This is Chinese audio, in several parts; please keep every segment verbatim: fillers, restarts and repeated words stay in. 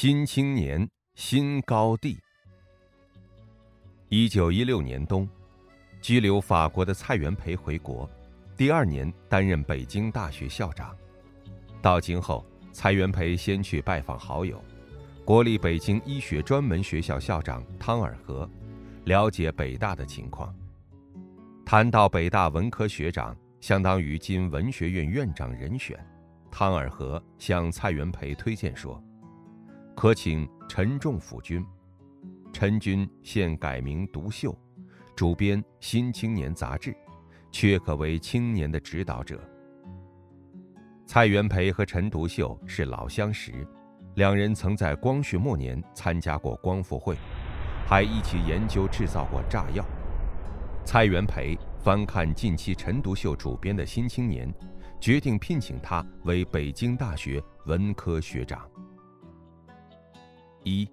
新青年新高地。一九一六年冬，居留法国的蔡元培回国，第二年担任北京大学校长。到京后，蔡元培先去拜访好友，国立北京医学专门学校校长汤尔和，了解北大的情况。谈到北大文科学长，相当于今文学院院长人选，汤尔和向蔡元培推荐说，可请陈仲辅君。陈君现改名独秀，主编《新青年》杂志，确可为青年的指导者。蔡元培和陈独秀是老相识，两人曾在光绪末年参加过光复会，还一起研究制造过炸药。蔡元培翻看近期陈独秀主编的《新青年》，决定聘请他为北京大学文科学长。一，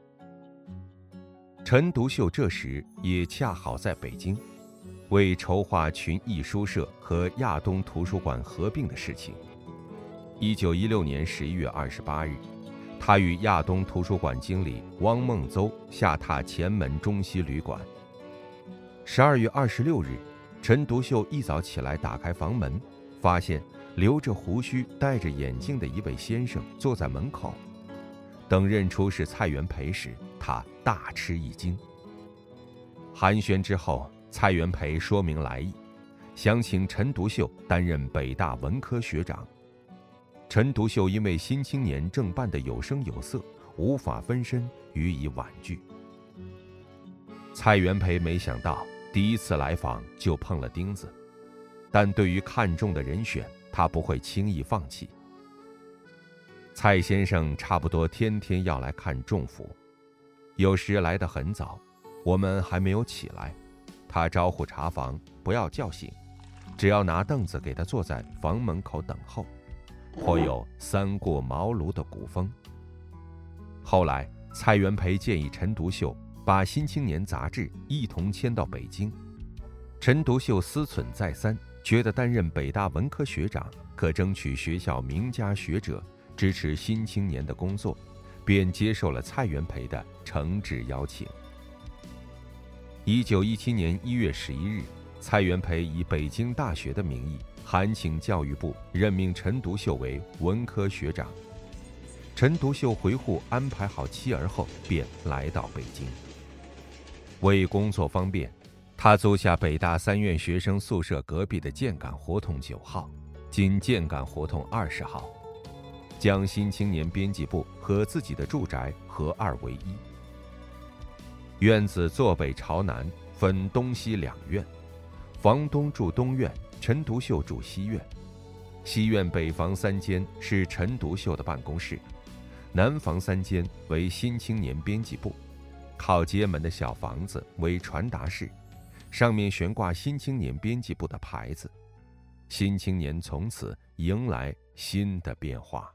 陈独秀这时也恰好在北京，为筹划群艺书社和亚东图书馆合并的事情。一九一六年十一月二十八日，他与亚东图书馆经理汪孟邹下榻前门中西旅馆。十二月二十六日，陈独秀一早起来打开房门，发现留着胡须、戴着眼镜的一位先生坐在门口。等认出是蔡元培时，他大吃一惊。寒暄之后，蔡元培说明来意，想请陈独秀担任北大文科学长。陈独秀因为《新青年》正办得有声有色，无法分身，予以婉拒。蔡元培没想到第一次来访就碰了钉子，但对于看中的人选，他不会轻易放弃。蔡先生差不多天天要来看仲甫，有时来得很早，我们还没有起来，他招呼茶房不要叫醒，只要拿凳子给他坐在房门口等候，颇有三过茅庐的古风。后来蔡元培建议陈独秀把《新青年》杂志一同迁到北京，陈独秀思忖再三，觉得担任北大文科学长可争取学校名家学者支持《新青年》的工作，便接受了蔡元培的诚挚邀请。一九一七年一月十一日，蔡元培以北京大学的名义函请教育部任命陈独秀为文科学长。陈独秀回沪安排好妻儿后，便来到北京。为工作方便，他租下北大三院学生宿舍隔壁的建岗胡同九号，今建岗胡同二十号，将新青年编辑部和自己的住宅合二为一。院子坐北朝南，分东西两院，房东住东院，陈独秀住西院。西院北房三间是陈独秀的办公室，南房三间为新青年编辑部，靠街门的小房子为传达室，上面悬挂新青年编辑部的牌子。新青年从此迎来新的变化。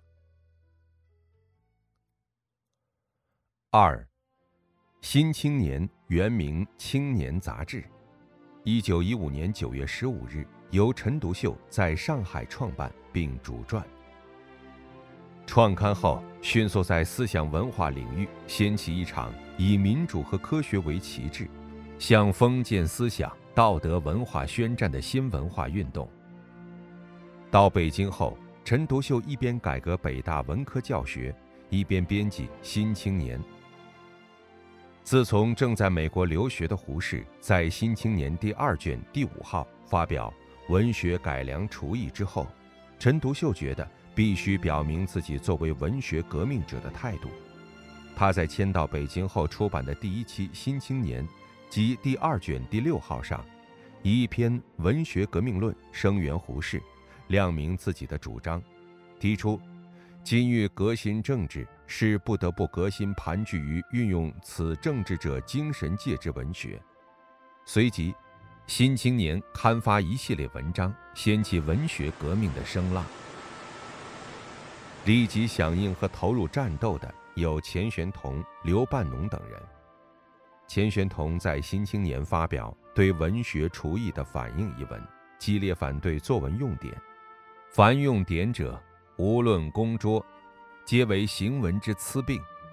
二，新青年原名《青年》杂志，一九一五年九月十五日由陈独秀在上海创办并主撰。创刊后，迅速在思想文化领域掀起一场以民主和科学为旗帜，向封建思想、道德文化宣战的新文化运动。到北京后，陈独秀一边改革北大文科教学，一边编辑《新青年》。自从正在美国留学的胡适在《新青年》第二卷第五号发表文学改良刍议之后，陈独秀觉得必须表明自己作为文学革命者的态度。他在迁到北京后出版的第一期《新青年》及第二卷第六号上，以一篇文学革命论声援胡适，亮明自己的主张，提出今欲革新政治，是不得不革新盘踞于运用此政治者精神界之文学。随即《新青年》刊发一系列文章，掀起文学革命的声浪。立即响应和投入战斗的有钱玄同、刘半农等人。钱玄同在《新青年》发表对文学刍议的反应一文，激烈反对作文用典，凡用典者，无论公拙，皆为行文之疵病，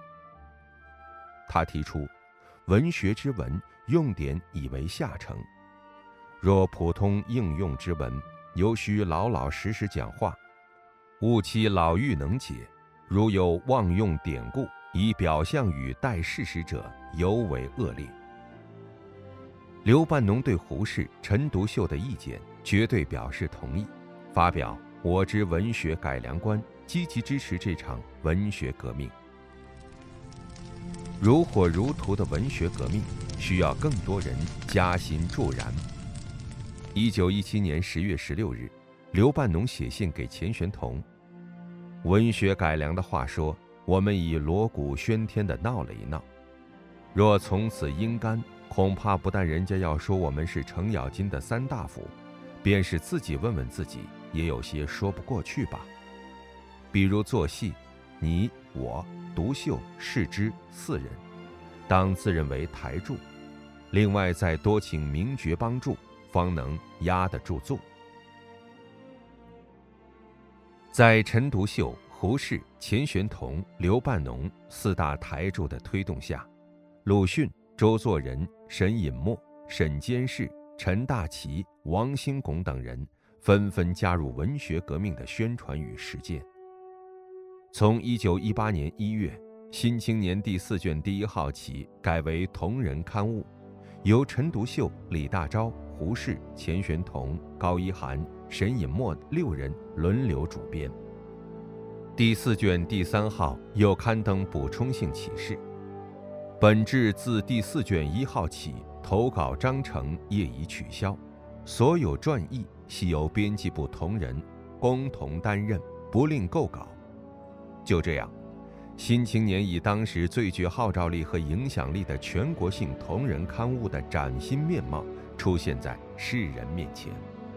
他提出，文学之文用典以为下乘，若普通应用之文，尤须老老实实讲话，务其老妪能解，如有妄用典故以表象语代事实者，尤为恶劣。刘半农对胡适、陈独秀的意见绝对表示同意，发表《我之文学改良观》，积极支持这场文学革命。如火如荼的文学革命需要更多人加心助燃。一九一七年十月十六日，刘半农写信给钱玄同，文学改良的话说，我们已锣鼓喧天地闹了一闹，若从此阴干，恐怕不但人家要说我们是程咬金的三大夫，便是自己问问自己，也有些说不过去吧。比如做戏，你我独秀世之四人，当自认为台柱，另外再多请名角帮助，方能压得住座。在陈独秀、胡适、钱玄同、刘半农四大台柱的推动下，鲁迅、周作人、沈尹默、沈监士、陈大祺、王兴拱等人纷纷加入文学革命的宣传与实践。从一九一八年一月，《新青年》第四卷第一号起改为同人刊物，由陈独秀、李大钊、胡适、钱玄同、高一涵、沈尹默六人轮流主编。第四卷第三号又刊登补充性启事。本志自第四卷一号起，投稿章程业已取消，所有撰译系由编辑部同仁共同担任，不另构稿。就这样，《新青年》以当时最具号召力和影响力的全国性同人刊物的崭新面貌出现在世人面前。《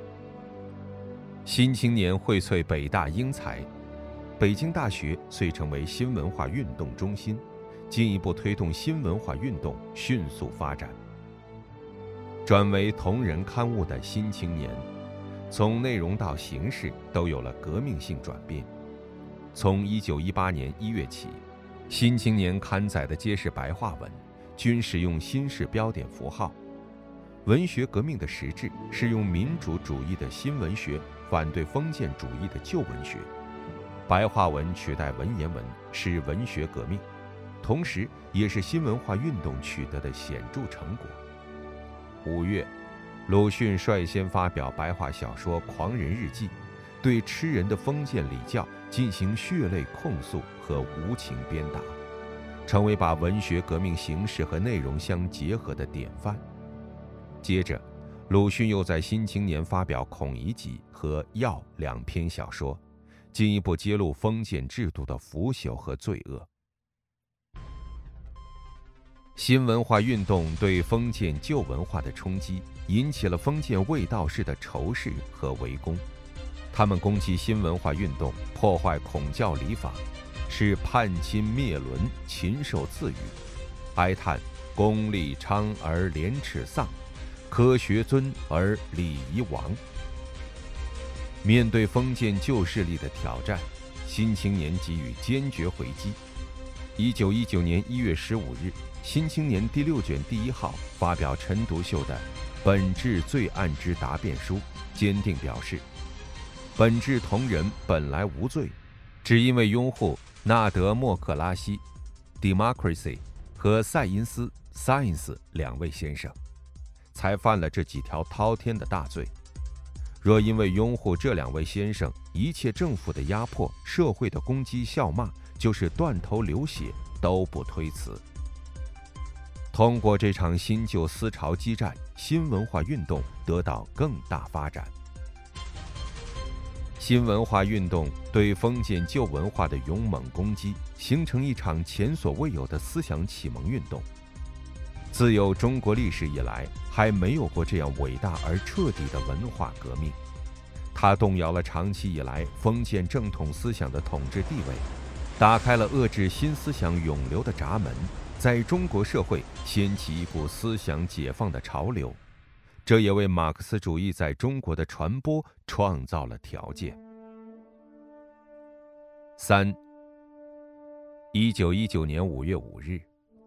新青年》荟萃北大英才，北京大学遂成为新文化运动中心，进一步推动新文化运动迅速发展。转为同人刊物的《新青年》，从内容到形式都有了革命性转变。从一九一八年一月起，《新青年》刊载的皆是白话文，均使用新式标点符号。文学革命的实质是用民主主义的新文学反对封建主义的旧文学，白话文取代文言文是文学革命，同时也是新文化运动取得的显著成果。五月，鲁迅率先发表白话小说《狂人日记》，对吃人的封建礼教进行血泪控诉和无情鞭打，成为把文学革命形式和内容相结合的典范。接着，鲁迅又在《新青年》发表《孔乙己》和《药》两篇小说，进一步揭露封建制度的腐朽和罪恶。新文化运动对封建旧文化的冲击，引起了封建卫道士的仇视和围攻。他们攻击新文化运动，破坏孔教礼法，使叛亲灭伦，禽兽自语，哀叹功利昌而廉耻丧，科学尊而礼仪亡。面对封建旧势力的挑战，新青年给予坚决回击。一九一九年一月十五日，新青年第六卷第一号发表陈独秀的《本治罪案之答辩书》，坚定表示，本治同人本来无罪，只因为拥护纳德莫克拉西 （Democracy） 和塞因斯 （Science） 两位先生，才犯了这几条滔天的大罪。若因为拥护这两位先生，一切政府的压迫、社会的攻击笑骂，就是断头流血都不推辞。通过这场新旧思潮激战，新文化运动得到更大发展。新文化运动对封建旧文化的勇猛攻击，形成一场前所未有的思想启蒙运动。自有中国历史以来，还没有过这样伟大而彻底的文化革命。它动摇了长期以来封建正统思想的统治地位，打开了遏制新思想涌流的闸门，在中国社会掀起一股思想解放的潮流。这也为马克思主义在中国的传播创造了条件。三，一九一九年五月五日，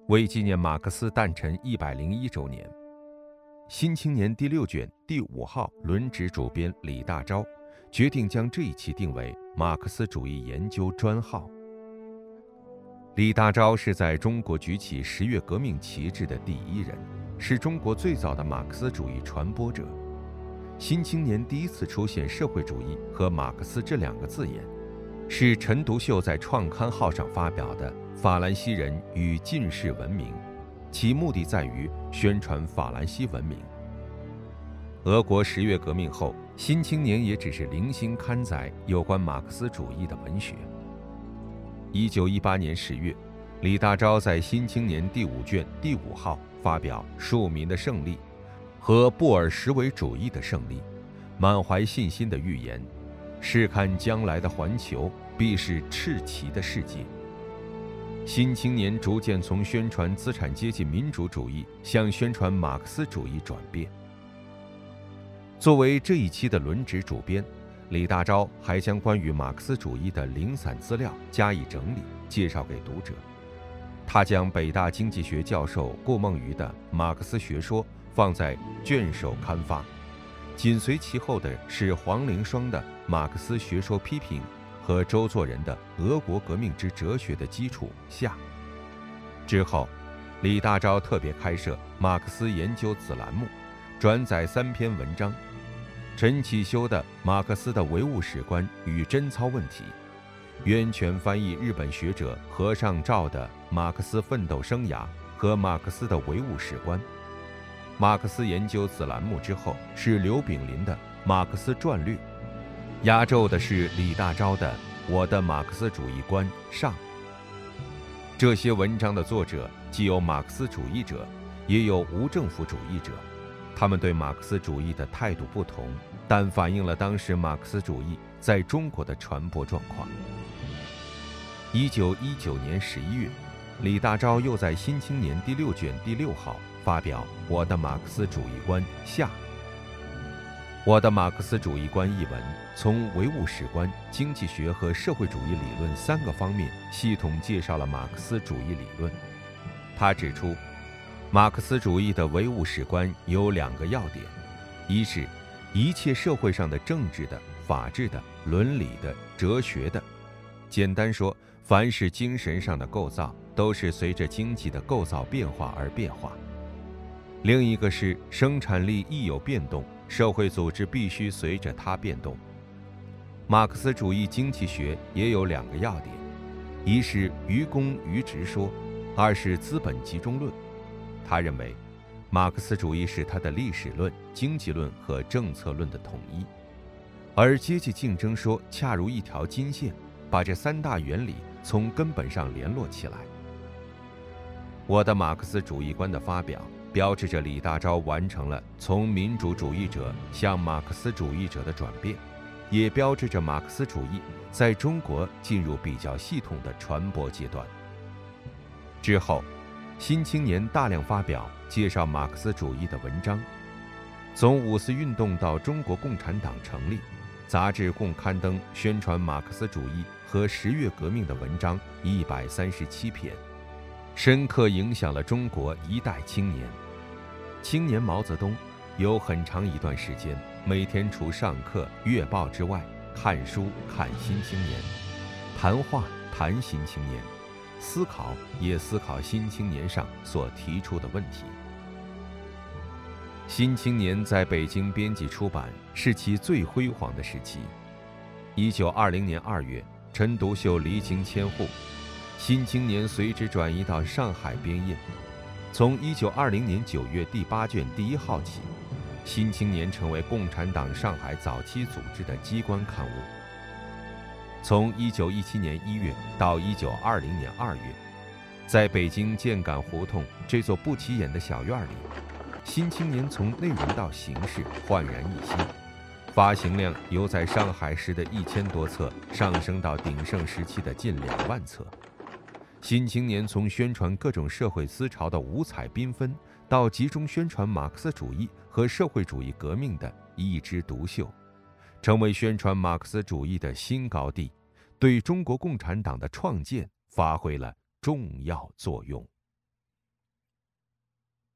为纪念马克思诞辰一百零一周年，《新青年》第六卷第五号轮值主编李大钊决定将这一期定为马克思主义研究专号。李大钊是在中国举起十月革命旗帜的第一人，是中国最早的马克思主义传播者。《新青年》第一次出现社会主义和马克思这两个字眼，是陈独秀在创刊号上发表的《法兰西人与近世文明》，其目的在于宣传法兰西文明。俄国十月革命后，《新青年》也只是零星刊载有关马克思主义的文学。一九一八年十月，李大钊在《新青年》第五卷第五号发表《庶民的胜利》和布尔什维主义的胜利，满怀信心的预言：试看将来的环球必是赤旗的世界。新青年逐渐从宣传资产阶级民主主义向宣传马克思主义转变。作为这一期的轮值主编，李大钊还将关于马克思主义的零散资料加以整理，介绍给读者。他将北大经济学教授顾梦渔的《马克思学说》放在卷首刊发，紧随其后的是黄灵霜的《马克思学说批评》和周作人的《俄国革命之哲学的基础》下。之后，李大钊特别开设马克思研究子栏目，转载三篇文章：陈启修的《马克思的唯物史观与贞操问题》，渊泉翻译日本学者和尚照的《马克思奋斗生涯和马克思的唯物史观》。马克思研究子栏目之后是刘炳林的《马克思传略》，压轴的是李大钊的《我的马克思主义观上》。这些文章的作者既有马克思主义者，也有无政府主义者，他们对马克思主义的态度不同，但反映了当时马克思主义在中国的传播状况。一九一九年十一月，李大钊又在《新青年》第六卷第六号发表《我的马克思主义观下》。我的马克思主义观一文从唯物史观、经济学和社会主义理论三个方面系统介绍了马克思主义理论。他指出，马克思主义的唯物史观有两个要点：一是一切社会上的政治的、法治的、伦理的、哲学的，简单说，凡是精神上的构造，都是随着经济的构造变化而变化；另一个是生产力一有变动，社会组织必须随着它变动。马克思主义经济学也有两个要点：一是于公于直说，二是资本集中论。他认为，马克思主义是他的历史论、经济论和政策论的统一，而阶级竞争说恰如一条金线，把这三大原理从根本上联络起来。我的马克思主义观的发表，标志着李大钊完成了从民主主义者向马克思主义者的转变，也标志着马克思主义在中国进入比较系统的传播阶段。之后，《新青年》大量发表介绍马克思主义的文章，从五四运动到中国共产党成立，杂志共刊登宣传马克思主义和十月革命的文章一百三十七篇，深刻影响了中国一代青年。青年毛泽东有很长一段时间，每天除上课、阅报之外，看书看《新青年》，谈话谈《新青年》，思考也思考《新青年》上所提出的问题。《新青年》在北京编辑出版是其最辉煌的时期。一九二零年二月，陈独秀离京迁沪，《新青年》随之转移到上海编印。从一九二零年九月第八卷第一号起，《新青年》成为共产党上海早期组织的机关刊物。从一九一七年一月到一九二零年二月，在北京建岗胡同这座不起眼的小院里，《新青年》从内容到形式焕然一新，发行量由在上海时的一千多册上升到鼎盛时期的近两万册。新青年从宣传各种社会思潮的五彩缤纷，到集中宣传马克思主义和社会主义革命的一枝独秀，成为宣传马克思主义的新高地，对中国共产党的创建发挥了重要作用。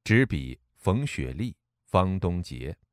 执笔冯雪莉、方东杰。